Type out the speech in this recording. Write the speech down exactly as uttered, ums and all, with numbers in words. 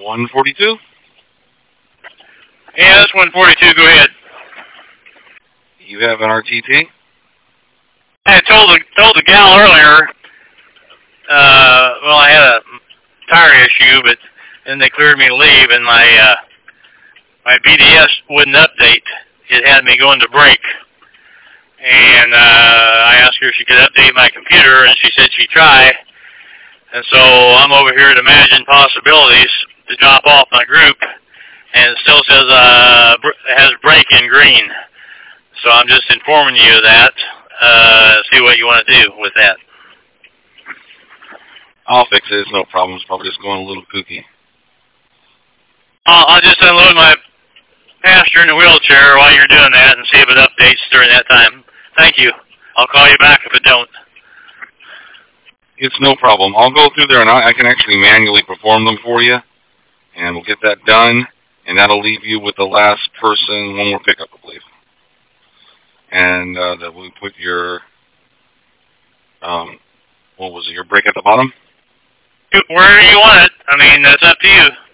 one forty-two? Yeah, that's one forty-two. Go ahead. You have an R T T? I told the told the gal earlier. Uh, well, I had a tire issue, but then they cleared me to leave, and my uh, my B D S wouldn't update. It had me going to break, and uh, I asked her if she could update my computer, and she said she'd try. And so I'm over here to Imagine Possibilities to drop off my group, and it still says uh, it has break in green. So I'm just informing you of that. Uh, see what you want to do with that. I'll fix it. It's no problem. It's probably just going a little kooky. I'll, I'll just unload my passenger in the wheelchair while you're doing that and see if it updates during that time. Thank you. I'll call you back if it don't. It's no problem. I'll go through there and I, I can actually manually perform them for you, and we'll get that done, and that'll leave you with the last person, one more pickup, I believe. And uh, that we put your, um, what was it, your brake at the bottom? Where you want it. I mean, that's up to you.